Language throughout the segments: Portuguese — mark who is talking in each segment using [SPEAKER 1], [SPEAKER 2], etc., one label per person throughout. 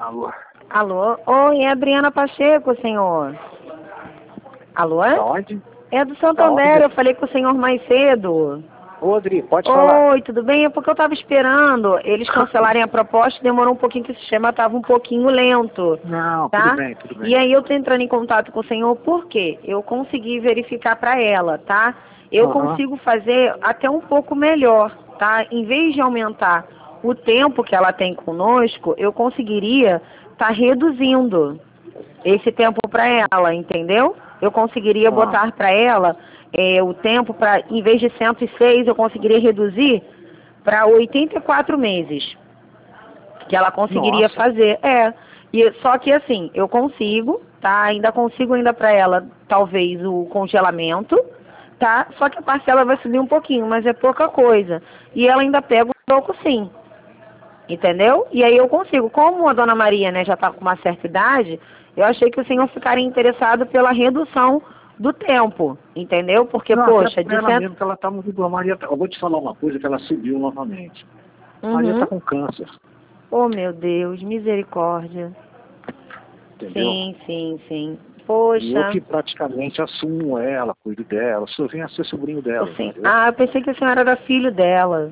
[SPEAKER 1] Alô?
[SPEAKER 2] Alô? Oi, é a Adriana Pacheco, senhor. Alô?
[SPEAKER 1] Da onde?
[SPEAKER 2] É do Santander, eu falei com o senhor mais cedo.
[SPEAKER 1] Ô, Adri, pode falar.
[SPEAKER 2] Oi, tudo bem? É porque eu estava esperando eles cancelarem a proposta, demorou um pouquinho que o sistema estava um pouquinho lento,
[SPEAKER 1] Não,
[SPEAKER 2] tá?
[SPEAKER 1] tudo bem, tudo bem.
[SPEAKER 2] E aí eu tô entrando em contato com o senhor porque eu consegui verificar para ela, tá? Eu consigo fazer até um pouco melhor, tá? Em vez de aumentar o tempo que ela tem conosco, eu conseguiria estar reduzindo esse tempo para ela, entendeu? Eu conseguiria botar para ela o tempo para, em vez de 106, eu conseguiria reduzir para 84 meses, que ela conseguiria
[SPEAKER 1] Nossa.
[SPEAKER 2] fazer. Só que assim, eu consigo, tá? Ainda consigo ainda para ela, talvez, o congelamento, tá? Só que a parcela vai subir um pouquinho, mas é pouca coisa. E ela ainda pega um pouco sim. Entendeu? E aí eu consigo. Como a dona Maria, né, já está com uma certa idade, eu achei que o senhor ficaria interessado pela redução do tempo, entendeu? Porque,
[SPEAKER 1] Não, até
[SPEAKER 2] poxa,
[SPEAKER 1] pra
[SPEAKER 2] de
[SPEAKER 1] ela
[SPEAKER 2] cento...
[SPEAKER 1] mesmo que ela tá muito boa. Maria, eu vou te falar uma coisa que ela subiu novamente. Maria tá
[SPEAKER 2] Uhum.
[SPEAKER 1] com câncer,
[SPEAKER 2] Oh, meu Deus, misericórdia.
[SPEAKER 1] entendeu?
[SPEAKER 2] Sim, sim, sim.
[SPEAKER 1] E eu
[SPEAKER 2] Poxa,
[SPEAKER 1] que praticamente assumo ela, cuido dela, só venho a ser sobrinho dela,
[SPEAKER 2] assim...
[SPEAKER 1] entendeu?
[SPEAKER 2] Ah, eu pensei que a senhora era filho dela.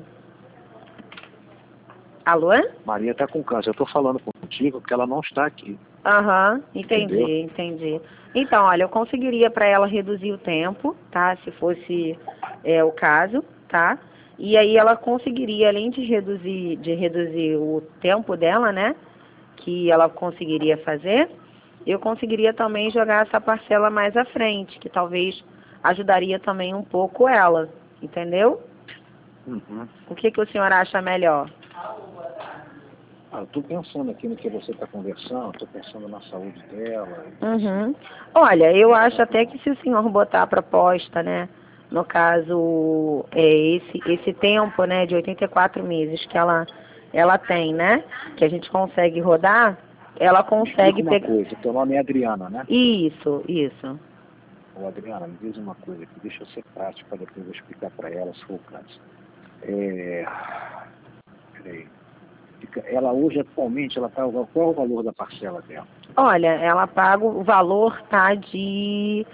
[SPEAKER 2] Alô?
[SPEAKER 1] Maria tá com câncer. Eu tô falando contigo porque ela não está aqui,
[SPEAKER 2] Aham,
[SPEAKER 1] entendeu?
[SPEAKER 2] entendi. Então, olha, eu conseguiria para ela reduzir o tempo, tá? Se fosse o caso, tá? E aí ela conseguiria, além de reduzir o tempo dela, né? Que ela conseguiria fazer, eu conseguiria também jogar essa parcela mais à frente, que talvez ajudaria também um pouco ela, entendeu?
[SPEAKER 1] Uhum.
[SPEAKER 2] O que o senhor acha melhor?
[SPEAKER 1] Eu tô pensando aqui no que você tá conversando, tô pensando na saúde dela.
[SPEAKER 2] Uhum. Olha, eu acho até que se o senhor botar a proposta, né, no caso, esse tempo, né, de 84 meses que ela tem, né, que a gente consegue rodar, ela
[SPEAKER 1] Me explica
[SPEAKER 2] consegue
[SPEAKER 1] uma
[SPEAKER 2] pegar...
[SPEAKER 1] coisa, teu nome é Adriana, né?
[SPEAKER 2] Isso.
[SPEAKER 1] Ô, Adriana, me diz uma coisa aqui, deixa eu ser prático para depois eu explicar para ela se for o caso. Peraí. Ela hoje, atualmente, ela tá, qual é o valor da parcela dela?
[SPEAKER 2] Olha, ela paga, o valor tá de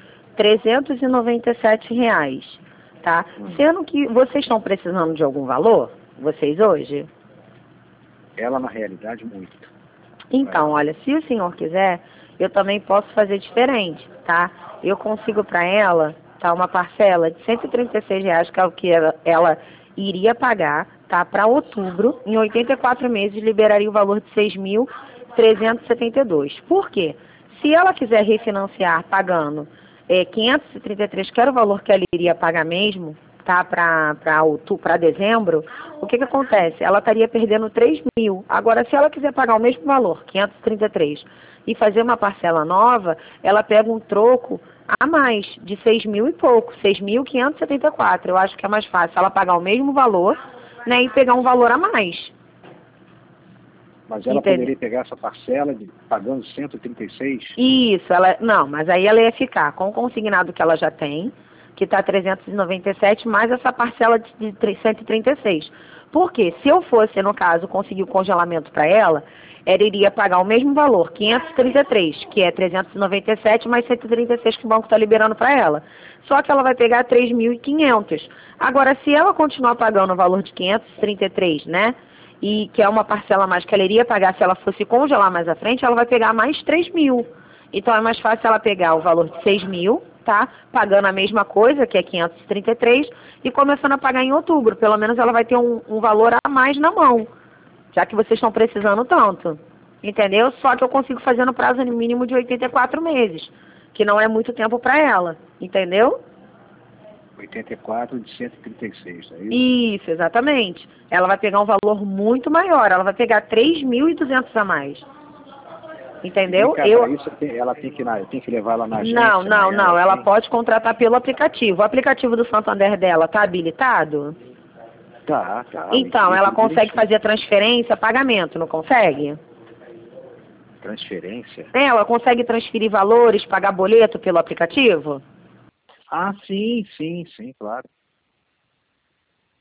[SPEAKER 2] R$ 397, tá? Sendo que vocês estão precisando de algum valor, vocês hoje?
[SPEAKER 1] Ela, na realidade, muito.
[SPEAKER 2] Então, olha, se o senhor quiser, eu também posso fazer diferente, tá? Eu consigo para ela, tá, uma parcela de R$ 136, que é o que ela iria pagar, tá? Para outubro, em 84 meses, liberaria o valor de 6.372. Por quê? Se ela quiser refinanciar pagando 533, que era o valor que ela iria pagar mesmo, tá, para dezembro, o que acontece? Ela estaria perdendo 3.000. Agora, se ela quiser pagar o mesmo valor, 533, e fazer uma parcela nova, ela pega um troco a mais, de 6.000 e pouco, 6.574. Eu acho que é mais fácil ela pagar o mesmo valor, né, e pegar um valor a mais.
[SPEAKER 1] Mas ela poderia pegar essa parcela pagando 136?
[SPEAKER 2] Isso, não, mas aí ela ia ficar com o consignado que ela já tem, que está 397, mais essa parcela de 136. Por quê? Se eu fosse, no caso, conseguir o congelamento para ela, ela iria pagar o mesmo valor, 533, que é 397 mais 136 que o banco está liberando para ela. Só que ela vai pegar 3.500. Agora, se ela continuar pagando o valor de 533, né? E que é uma parcela a mais que ela iria pagar se ela fosse congelar mais à frente, ela vai pegar mais 3.000. Então é mais fácil ela pegar o valor de 6.000, tá? Pagando a mesma coisa, que é 533, e começando a pagar em outubro. Pelo menos ela vai ter um valor a mais na mão, já que vocês estão precisando tanto. Entendeu? Só que eu consigo fazer no prazo mínimo de 84 meses, que não é muito tempo para ela. Entendeu?
[SPEAKER 1] 84 de 136, é isso?
[SPEAKER 2] Isso, exatamente. Ela vai pegar um valor muito maior, ela vai pegar 3.200 a mais. Entendeu?
[SPEAKER 1] Isso, ela tem que levar ela na agência?
[SPEAKER 2] Não, ela pode contratar pelo aplicativo. O aplicativo do Santander dela está habilitado?
[SPEAKER 1] Tá.
[SPEAKER 2] Então, ela consegue fazer a transferência, pagamento, não consegue?
[SPEAKER 1] Transferência?
[SPEAKER 2] Ela consegue transferir valores, pagar boleto pelo aplicativo?
[SPEAKER 1] Ah, sim, claro.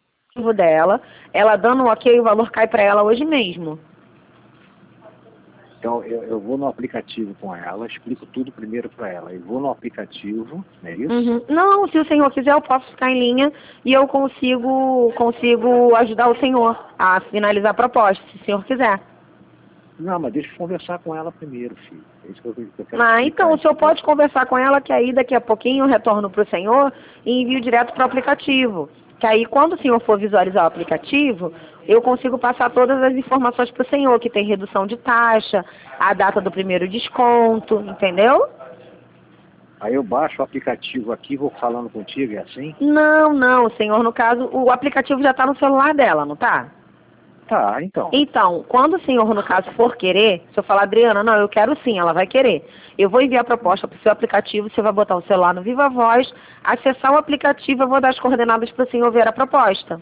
[SPEAKER 2] Dela, ela dando um ok, o valor cai para ela hoje mesmo.
[SPEAKER 1] Então, eu vou no aplicativo com ela, explico tudo primeiro para ela. Eu vou no aplicativo, não é isso?
[SPEAKER 2] Uhum. Não, se o senhor quiser, eu posso ficar em linha e eu consigo ajudar o senhor a finalizar a proposta, se o senhor quiser.
[SPEAKER 1] Não, mas deixa eu conversar com ela primeiro, filho. É isso que eu quero
[SPEAKER 2] Ah,
[SPEAKER 1] explicar,
[SPEAKER 2] então o senhor pode conversar com ela, que aí daqui a pouquinho eu retorno para o senhor e envio direto para o aplicativo. Que aí quando o senhor for visualizar o aplicativo, eu consigo passar todas as informações para o senhor, que tem redução de taxa, a data do primeiro desconto, entendeu?
[SPEAKER 1] Aí eu baixo o aplicativo aqui, vou falando contigo, é assim?
[SPEAKER 2] Não, senhor, no caso, o aplicativo já está no celular dela, não tá?
[SPEAKER 1] Tá, então.
[SPEAKER 2] Então, quando o senhor, no caso, for querer, se eu falar, Adriana, não, eu quero sim, ela vai querer. Eu vou enviar a proposta para o seu aplicativo, você vai botar o celular no Viva Voz, acessar o aplicativo, eu vou dar as coordenadas para o senhor ver a proposta.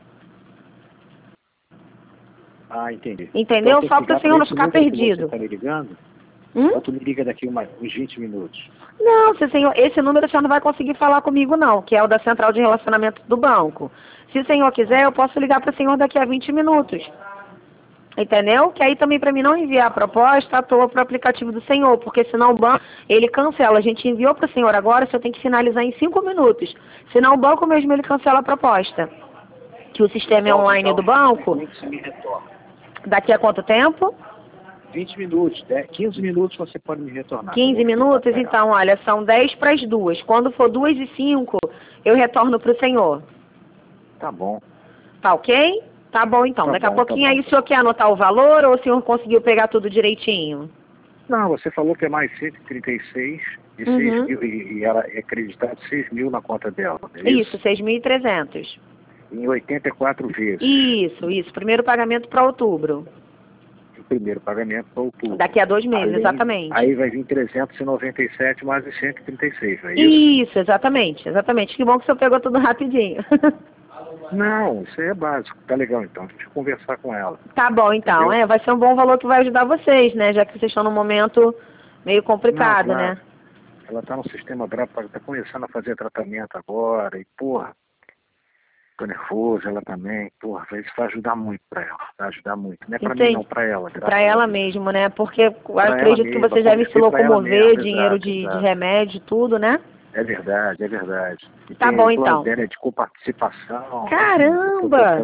[SPEAKER 1] Ah, entendi.
[SPEAKER 2] Entendeu?
[SPEAKER 1] Então,
[SPEAKER 2] Só para o senhor não ficar perdido.
[SPEAKER 1] Você tá me ligando?
[SPEAKER 2] Hum?
[SPEAKER 1] Ou tu me liga daqui uns 20 minutos?
[SPEAKER 2] Não, senhor, esse número o senhor não vai conseguir falar comigo não, que é o da central de relacionamento do banco. Se o senhor quiser, eu posso ligar para o senhor daqui a 20 minutos. Entendeu? Que aí também para mim não enviar a proposta à toa para o aplicativo do senhor, porque senão o banco, ele cancela. A gente enviou para o senhor agora, o senhor tem que finalizar em 5 minutos. Senão o banco mesmo ele cancela a proposta. Que o sistema é online do banco.
[SPEAKER 1] Você me retorna.
[SPEAKER 2] Daqui a quanto tempo?
[SPEAKER 1] 20 minutos, 15 minutos você pode me retornar.
[SPEAKER 2] 15 minutos? Então, olha, são 10 para as 2. Quando for 2:05, eu retorno para o senhor.
[SPEAKER 1] Tá bom.
[SPEAKER 2] Tá ok? Tá bom, então.
[SPEAKER 1] Tá
[SPEAKER 2] Daqui a
[SPEAKER 1] bom,
[SPEAKER 2] pouquinho
[SPEAKER 1] tá bom.
[SPEAKER 2] aí o senhor quer anotar o valor ou o senhor conseguiu pegar tudo direitinho?
[SPEAKER 1] Não, você falou que é mais 136 e, 6 mil, e ela é acreditado 6 mil na conta dela. É
[SPEAKER 2] isso, 6.300.
[SPEAKER 1] Em 84 vezes.
[SPEAKER 2] Isso. Primeiro pagamento para outubro.
[SPEAKER 1] O primeiro pagamento para outubro.
[SPEAKER 2] Daqui a 2 meses, exatamente.
[SPEAKER 1] Aí vai vir 397 mais os 136, não é isso?
[SPEAKER 2] Isso, exatamente. Que bom que o senhor pegou tudo rapidinho.
[SPEAKER 1] Não, isso aí é básico. Tá legal, então. Deixa eu conversar com ela.
[SPEAKER 2] Tá bom, então.
[SPEAKER 1] Entendeu?
[SPEAKER 2] Vai ser um bom valor que vai ajudar vocês, né? Já que vocês estão num momento meio complicado,
[SPEAKER 1] Não, claro.
[SPEAKER 2] né?
[SPEAKER 1] Ela tá no sistema bravo, tá começando a fazer tratamento agora e, porra, tô nervoso, ela também, porra, isso vai ajudar muito pra ela, vai ajudar muito. Não é pra mim, não, pra ela.
[SPEAKER 2] Pra ela mesmo, né? Porque eu acredito que vocês devem se locomover, dinheiro de remédio, tudo, né?
[SPEAKER 1] É verdade. E
[SPEAKER 2] tá bom, então.
[SPEAKER 1] Dela de coparticipação.
[SPEAKER 2] Caramba!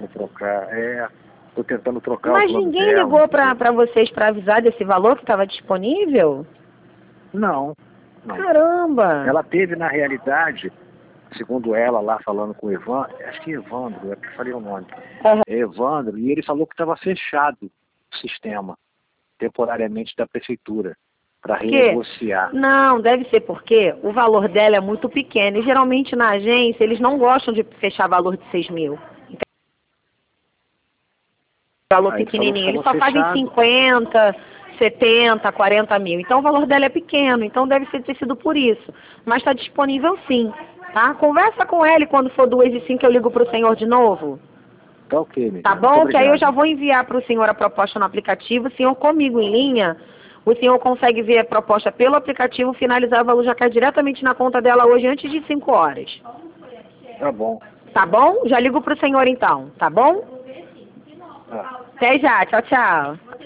[SPEAKER 1] Tô tentando trocar
[SPEAKER 2] Mas
[SPEAKER 1] o plano
[SPEAKER 2] ninguém
[SPEAKER 1] dela,
[SPEAKER 2] ligou pra vocês pra avisar desse valor que estava disponível?
[SPEAKER 1] Não.
[SPEAKER 2] Caramba!
[SPEAKER 1] Ela teve, na realidade, segundo ela lá falando com o Evandro, acho que Evandro, é que eu falei o nome. É Evandro, e ele falou que estava fechado o sistema, temporariamente, da prefeitura, para renegociar.
[SPEAKER 2] Não, deve ser porque o valor dela é muito pequeno, e geralmente na agência eles não gostam de fechar valor de 6 mil. Valor pequenininho, eles só fazem 50, 70, 40 mil. Então o valor dela é pequeno, então deve ter sido por isso. Mas está disponível sim, tá? Conversa com ele quando for 2:05 eu ligo para o senhor de novo.
[SPEAKER 1] Tá ok, meu.
[SPEAKER 2] Tá bom? Que aí eu já vou enviar para o senhor a proposta no aplicativo. O senhor comigo em linha, o senhor consegue ver a proposta pelo aplicativo, finalizar o valor já cai diretamente na conta dela hoje antes de 5 horas.
[SPEAKER 1] Tá bom.
[SPEAKER 2] Tá bom? Já ligo para o senhor então, tá bom? Até já, tchau.